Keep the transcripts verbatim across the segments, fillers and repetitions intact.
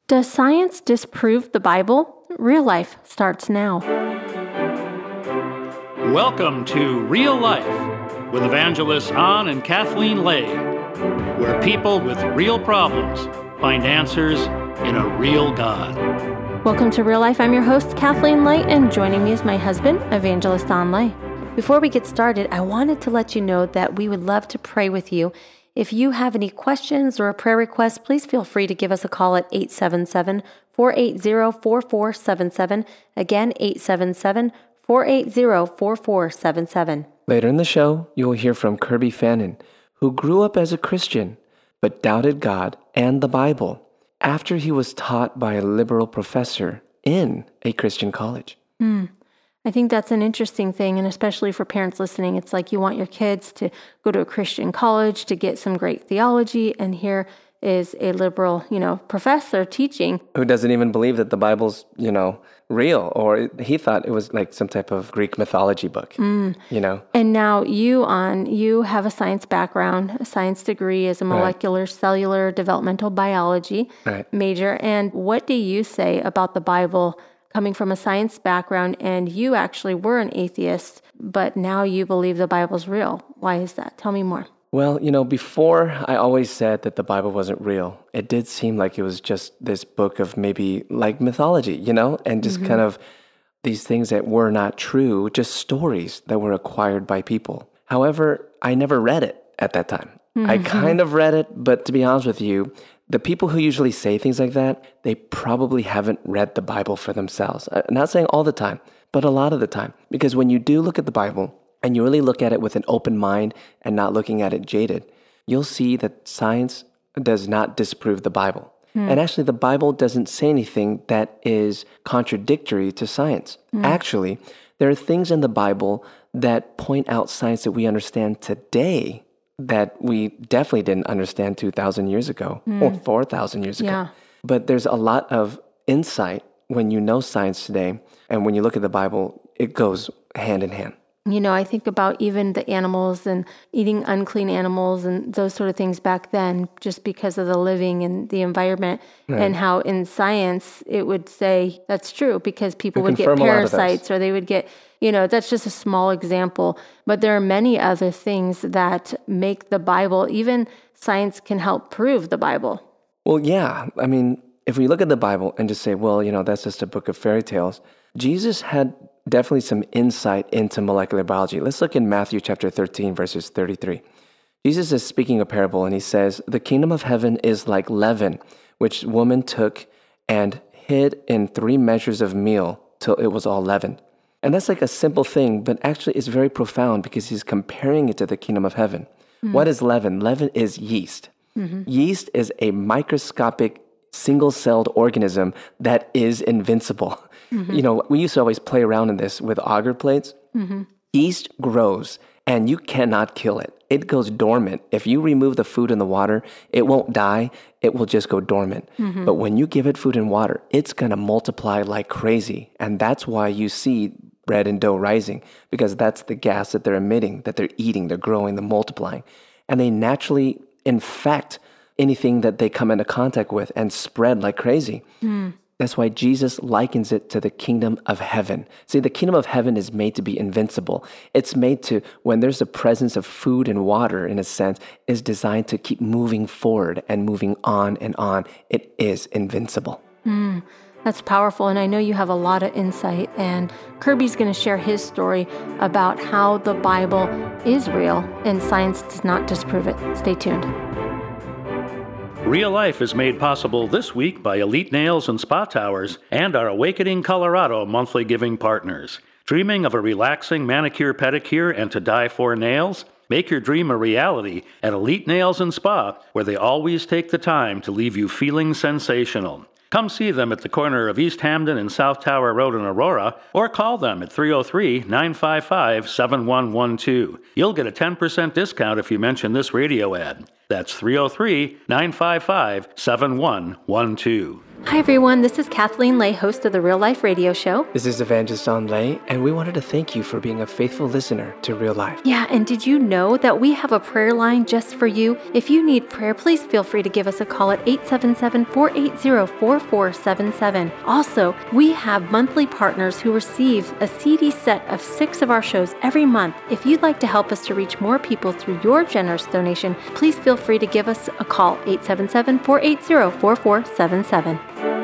Does science disprove the Bible? Real Life starts now. Welcome to Real Life with evangelists An and Kathleen Lay, where people with real problems find answers in a real God. Welcome to Real Life. I'm your host, Kathleen Lay, and joining me is my husband, Evangelist An Lay. Before we get started, I wanted to let you know that we would love to pray with you. If you have any questions or a prayer request, please feel free to give us a call at eight seven seven, four eight zero, four four seven seven. Again, eight seven seven, four eight zero, four four seven seven. Later in the show, you will hear from Kirby Fannin, who grew up as a Christian, but doubted God and the Bible after he was taught by a liberal professor in a Christian college. Hmm. I think that's an interesting thing, and especially for parents listening, it's like you want your kids to go to a Christian college to get some great theology, and here is a liberal, you know, professor teaching. Who doesn't even believe that the Bible's, you know, real, or he thought it was like some type of Greek mythology book, mm. you know. And now you, on, you have a science background, a science degree as a molecular, right. cellular, developmental biology right. major, and what do you say about the Bible coming from a science background, and you actually were an atheist, but now you believe the Bible's real? Why is that? Tell me more. Well, you know, before I always said that the Bible wasn't real. It did seem like it was just this book of maybe like mythology, you know, and just mm-hmm. kind of these things that were not true, just stories that were acquired by people. However, I never read it at that time. Mm-hmm. I kind of read it, but to be honest with you, the people who usually say things like that, they probably haven't read the Bible for themselves. I'm not saying all the time, but a lot of the time. Because when you do look at the Bible and you really look at it with an open mind and not looking at it jaded, you'll see that science does not disprove the Bible. Mm. And actually, the Bible doesn't say anything that is contradictory to science. Mm. Actually, there are things in the Bible that point out science that we understand today that we definitely didn't understand two thousand years ago mm. or four thousand years ago. Yeah. But there's a lot of insight when you know science today, and when you look at the Bible, it goes hand in hand. You know, I think about even the animals and eating unclean animals and those sort of things back then, just because of the living and the environment, right. and how in science it would say that's true because people would get parasites or they would get, you know, that's just a small example. But there are many other things that make the Bible, even science can help prove the Bible. Well, yeah. I mean, if we look at the Bible and just say, well, you know, that's just a book of fairy tales, Jesus had definitely some insight into molecular biology. Let's look in Matthew chapter thirteen, verses thirty-three. Jesus is speaking a parable, and he says, "The kingdom of heaven is like leaven, which woman took and hid in three measures of meal till it was all leavened." And that's like a simple thing, but actually it's very profound because he's comparing it to the kingdom of heaven. Mm-hmm. What is leaven? Leaven is yeast. Mm-hmm. Yeast is a microscopic single-celled organism that is invincible. Mm-hmm. You know, we used to always play around in this with agar plates. Mm-hmm. Yeast grows, and you cannot kill it. It goes dormant. If you remove the food and the water, it won't die. It will just go dormant. Mm-hmm. But when you give it food and water, it's going to multiply like crazy. And that's why you see bread and dough rising, because that's the gas that they're emitting, that they're eating, they're growing, they're multiplying. And they naturally infect anything that they come into contact with and spread like crazy. Mm. That's why Jesus likens it to the kingdom of heaven. See, the kingdom of heaven is made to be invincible. It's made to, when there's a presence of food and water, in a sense, is designed to keep moving forward and moving on and on. It is invincible. Mm, that's powerful. And I know you have a lot of insight. And Kirby's going to share his story about how the Bible is real and science does not disprove it. Stay tuned. Real Life is made possible this week by Elite Nails and Spa Towers and our Awakening Colorado monthly giving partners. Dreaming of a relaxing manicure, pedicure, and to die for nails? Make your dream a reality at Elite Nails and Spa, where they always take the time to leave you feeling sensational. Come see them at the corner of East Hamden and South Tower Road in Aurora, or call them at three oh three, nine five five, seven one one two. You'll get a ten percent discount if you mention this radio ad. That's three oh three, nine five five, seven one one two. Hi, everyone. This is Kathleen Lay, host of the Real Life Radio Show. This is Evangelist Don Lay, and we wanted to thank you for being a faithful listener to Real Life. Yeah, and did you know that we have a prayer line just for you? If you need prayer, please feel free to give us a call at eight seven seven, four eight zero, four four seven seven. Also, we have monthly partners who receive a C D set of six of our shows every month. If you'd like to help us to reach more people through your generous donation, please feel free to give us a call, eight seven seven, four eight zero, four four seven seven.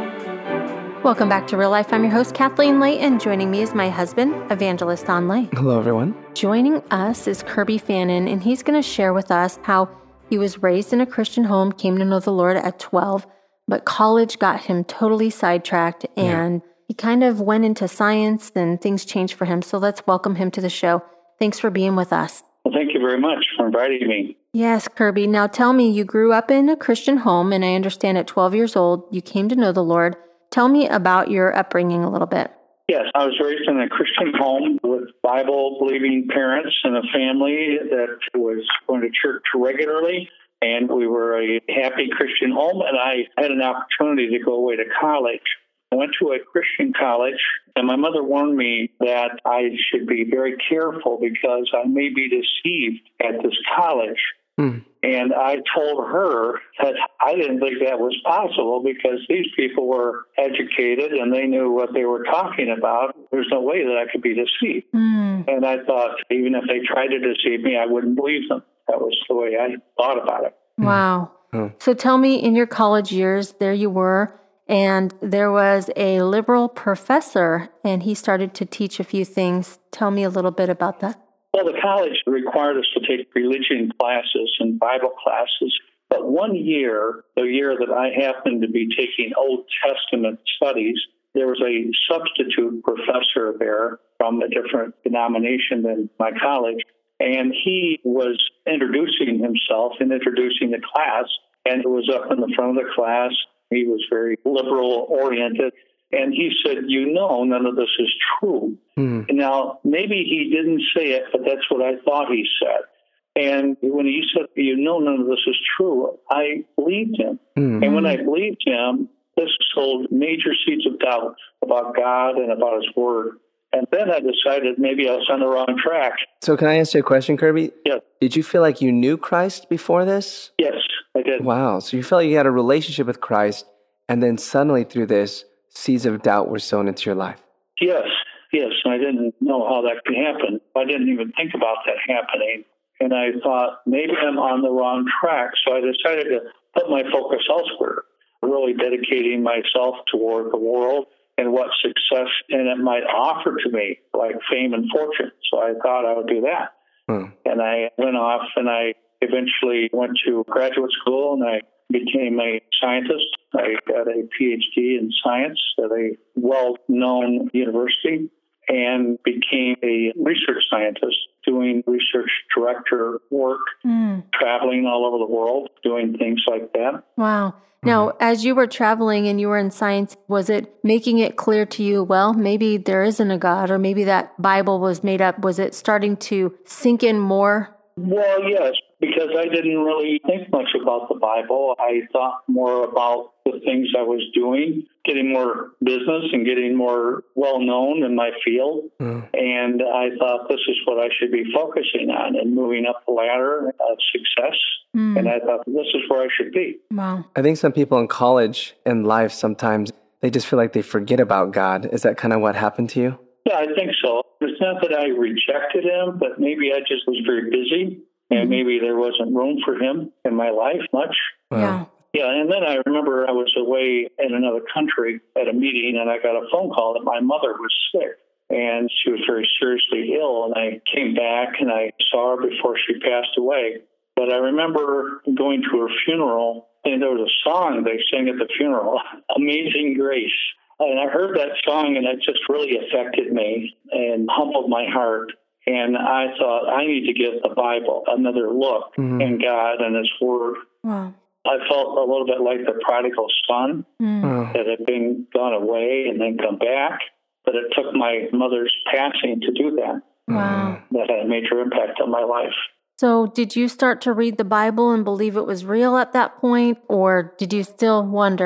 Welcome back to Real Life. I'm your host, Kathleen Lay, and joining me is my husband, Evangelist Don Lay. Hello, everyone. Joining us is Kirby Fannin, and he's going to share with us how he was raised in a Christian home, came to know the Lord at twelve, but college got him totally sidetracked, and yeah. he kind of went into science, and things changed for him. So let's welcome him to the show. Thanks for being with us. Well, thank you very much for inviting me. Yes, Kirby. Now tell me, you grew up in a Christian home, and I understand at twelve years old, you came to know the Lord. Tell me about your upbringing a little bit. Yes, I was raised in a Christian home with Bible-believing parents and a family that was going to church regularly, and we were a happy Christian home, and I had an opportunity to go away to college. I went to a Christian college, and my mother warned me that I should be very careful because I may be deceived at this college. Hmm. And I told her that I didn't think that was possible because these people were educated and they knew what they were talking about. There's no way that I could be deceived. Mm. And I thought even if they tried to deceive me, I wouldn't believe them. That was the way I thought about it. Wow. Mm. So tell me, in your college years, there you were, and there was a liberal professor, and he started to teach a few things. Tell me a little bit about that. Well, the college required us to take religion classes and Bible classes. But one year, the year that I happened to be taking Old Testament studies, there was a substitute professor there from a different denomination than my college. And he was introducing himself and introducing the class. And it was up in the front of the class. He was very liberal-oriented. And he said, you know, none of this is true. Mm. Now, maybe he didn't say it, but that's what I thought he said. And when he said, you know, none of this is true, I believed him. Mm. And when I believed him, this sold major seeds of doubt about God and about his word. And then I decided maybe I was on the wrong track. So can I ask you a question, Kirby? Yes. Did you feel like you knew Christ before this? Yes, I did. Wow. So you felt like you had a relationship with Christ, and then suddenly through this, seeds of doubt were sown into your life. Yes, yes. I didn't know how that could happen. I didn't even think about that happening. And I thought, maybe I'm on the wrong track. So I decided to put my focus elsewhere, really dedicating myself toward the world and what success in it might offer to me, like fame and fortune. So I thought I would do that. Hmm. And I went off and I eventually went to graduate school and I became a scientist. I got a P H D in science at a well-known university and became a research scientist, doing research director work, mm. traveling all over the world, doing things like that. Wow. Now, as you were traveling and you were in science, was it making it clear to you, well, maybe there isn't a God, or maybe that Bible was made up? Was it starting to sink in more? Well, yes, because I didn't really think much about the Bible. I thought more about the things I was doing, getting more business and getting more well-known in my field. Mm. And I thought this is what I should be focusing on and moving up the ladder of success. Mm. And I thought this is where I should be. Wow. I think some people in college and life sometimes, they just feel like they forget about God. Is that kind of what happened to you? Yeah, I think so. It's not that I rejected him, but maybe I just was very busy, and maybe there wasn't room for him in my life much. Yeah. Yeah, and then I remember I was away in another country at a meeting, and I got a phone call that my mother was sick, and she was very seriously ill, and I came back, and I saw her before she passed away. But I remember going to her funeral, and there was a song they sang at the funeral, Amazing Grace. And I heard that song, and it just really affected me and humbled my heart. And I thought, I need to give the Bible another look mm-hmm. in God and His Word. Wow. I felt a little bit like the prodigal son mm. that had been gone away and then come back. But it took my mother's passing to do that. Wow. That had a major impact on my life. So did you start to read the Bible and believe it was real at that point, or did you still wonder?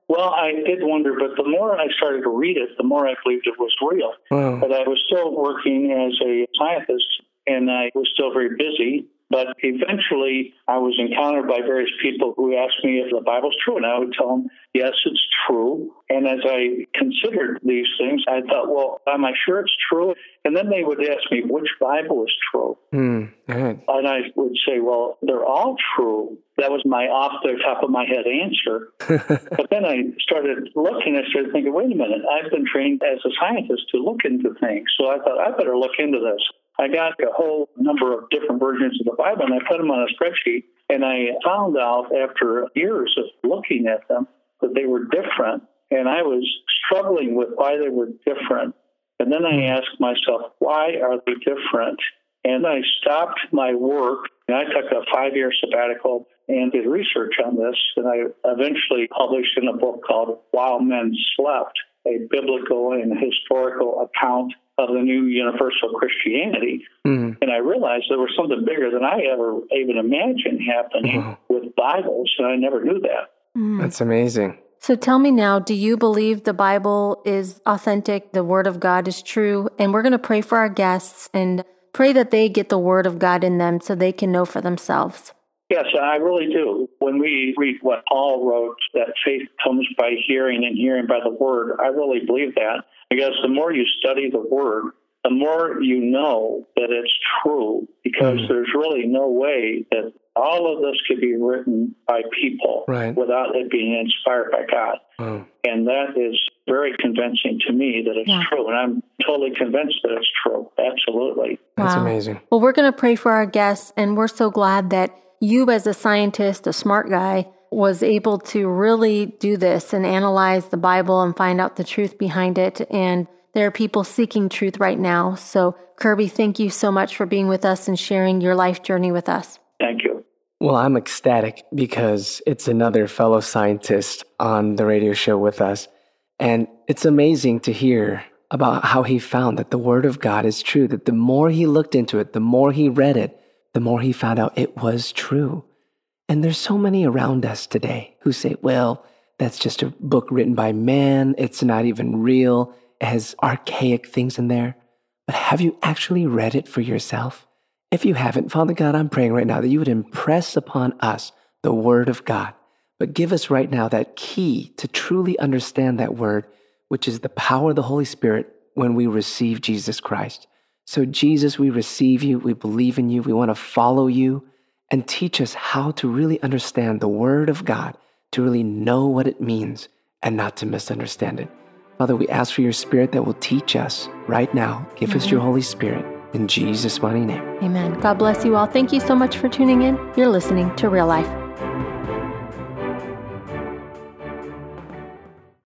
Well, I did wonder, but the more I started to read it, the more I believed it was real. Wow. But I was still working as a scientist, and I was still very busy. But eventually, I was encountered by various people who asked me if the Bible's true, and I would tell them, yes, it's true. And as I considered these things, I thought, well, am I sure it's true? And then they would ask me, which Bible is true? Mm, good. And I would say, well, they're all true. That was my off the top of my head answer. But then I started looking, I started thinking, wait a minute, I've been trained as a scientist to look into things. So I thought, I better look into this. I got a whole number of different versions of the Bible, and I put them on a spreadsheet, and I found out after years of looking at them that they were different, and I was struggling with why they were different. And then I asked myself, why are they different? And I stopped my work, and I took a five-year sabbatical and did research on this, and I eventually published in a book called While Men Slept, a biblical and historical account of the new universal Christianity. Mm. And I realized there was something bigger than I ever even imagined happening mm. with Bibles, and I never knew that. Mm. That's amazing. So tell me now, do you believe the Bible is authentic, the Word of God is true? And we're going to pray for our guests and pray that they get the Word of God in them so they can know for themselves. Yes, I really do. When we read what Paul wrote, that faith comes by hearing and hearing by the Word, I really believe that. Because the more you study the Word, the more you know that it's true, because mm. there's really no way that all of this could be written by people right. without it being inspired by God. Mm. And that is very convincing to me that it's yeah. true. And I'm totally convinced that it's true. Absolutely. That's wow. amazing. Well, we're going to pray for our guests, and we're so glad that you, as a scientist, a smart guy, was able to really do this and analyze the Bible and find out the truth behind it. And there are people seeking truth right now. So, Kirby, thank you so much for being with us and sharing your life journey with us. Thank you. Well, I'm ecstatic because it's another fellow scientist on the radio show with us. And it's amazing to hear about how he found that the Word of God is true, that the more he looked into it, the more he read it, the more he found out it was true. And there's so many around us today who say, well, that's just a book written by man. It's not even real. It has archaic things in there. But have you actually read it for yourself? If you haven't, Father God, I'm praying right now that you would impress upon us the Word of God. But give us right now that key to truly understand that Word, which is the power of the Holy Spirit when we receive Jesus Christ. So Jesus, we receive you. We believe in you. We want to follow you. And teach us how to really understand the Word of God, to really know what it means and not to misunderstand it. Father, we ask for your Spirit that will teach us right now. Give mm-hmm. us your Holy Spirit in Jesus' mighty name. Amen. God bless you all. Thank you so much for tuning in. You're listening to Real Life.